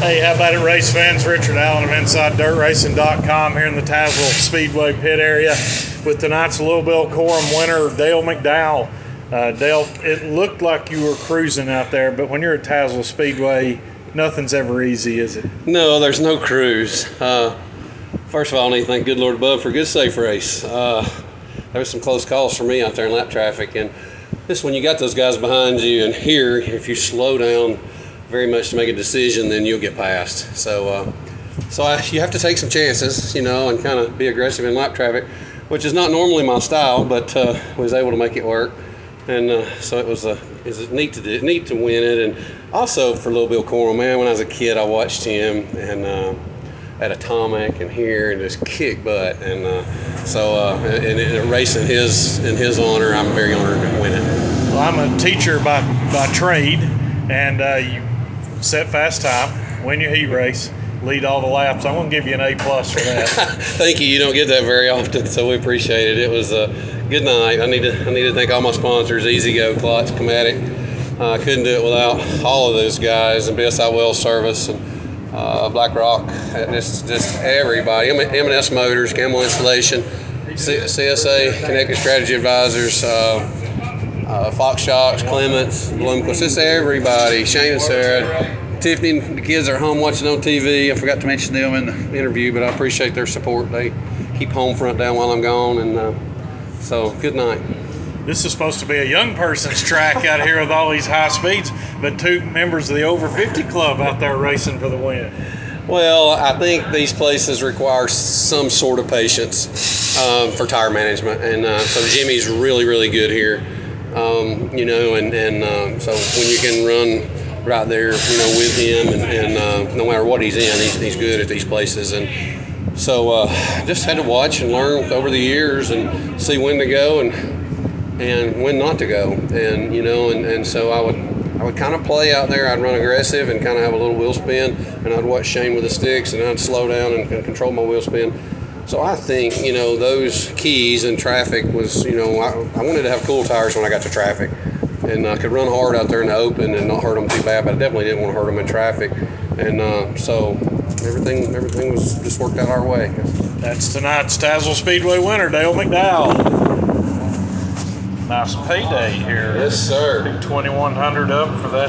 Hey, how about it, race fans? Richard Allen of InsideDirtRacing.com here in the Tazewell Speedway pit area with tonight's Louisville Quorum winner, Dale McDowell. Dale, it looked like you were cruising out there, but when you're at Tazewell Speedway, nothing's ever easy, is it? No, there's no cruise. First of all, I need to thank good Lord above for a good, safe race. There was some close calls for me out there in lap traffic, and this when you got those guys behind you, and here, if you slow down very much to make a decision, then you'll get past. So you have to take some chances, and kind of be aggressive in lap traffic, which is not normally my style, but was able to make it work. And so it was neat to win it, and also for Little Bill Coral, man. When I was a kid, I watched him and at Atomic and here, and just kick butt. And in a race in his honor, I'm very honored to win it. Well, I'm a teacher by trade, and you set fast time, win your heat race, lead all the laps. I'm going to give you an A+ for that. Thank you. You don't get that very often, so we appreciate it. It was a good night. I need to thank all my sponsors: E-Z-GO, Klotz, Comatic. I couldn't do it without all of those guys, and BSI Well Service, and Black Rock, just everybody. M&S Motors, Camel Installation, CSA, Connected Strategy Advisors, Fox Shocks, Clements, Bloomquist, just everybody. Shane and Sarah. Tiffany, the kids are home watching on TV. I forgot to mention them in the interview, but I appreciate their support. They keep home front down while I'm gone, and so good night. This is supposed to be a young person's track out here with all these high speeds, but two members of the over 50 club out there racing for the win. Well, I think these places require some sort of patience for tire management, and so Jimmy's really, really good here. So when you can run right there, with him, and no matter what he's in, he's good at these places. And so just had to watch and learn over the years and see when to go and when not to go. And so I would kind of play out there. I'd run aggressive and kind of have a little wheel spin, and I'd watch Shane with the sticks, and I'd slow down and control my wheel spin. So I think, those keys in traffic was, I wanted to have cool tires when I got to traffic. And I could run hard out there in the open and not hurt them too bad, but I definitely didn't want to hurt them in traffic. And so everything was just worked out our way. That's tonight's Tazewell Speedway winner, Dale McDowell. Nice payday here. Yes, sir. $2,100 up for that